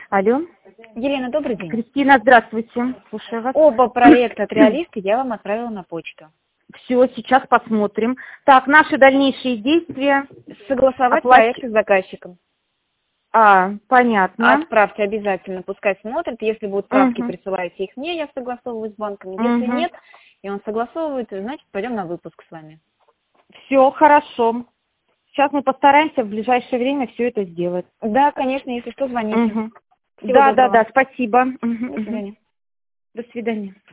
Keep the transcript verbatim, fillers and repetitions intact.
Алло. Елена, добрый день. Кристина, здравствуйте. Слушаю вас. Оба проекта от Реалиста я вам отправила на почту. Все, сейчас посмотрим. Так, наши дальнейшие действия. Согласовать Оплати... проекты с заказчиком. А, понятно. Отправьте обязательно, пускай смотрит. Если будут правки, Угу. присылайте их мне, я согласовываю с банками. Если Угу. нет, и он согласовывает, значит, пойдем на выпуск с вами. Все, хорошо. Сейчас мы постараемся в ближайшее время все это сделать. Да, конечно, если что, звоните. Угу. Всего Да, доброго. да, да, спасибо. Угу. До свидания. До свидания.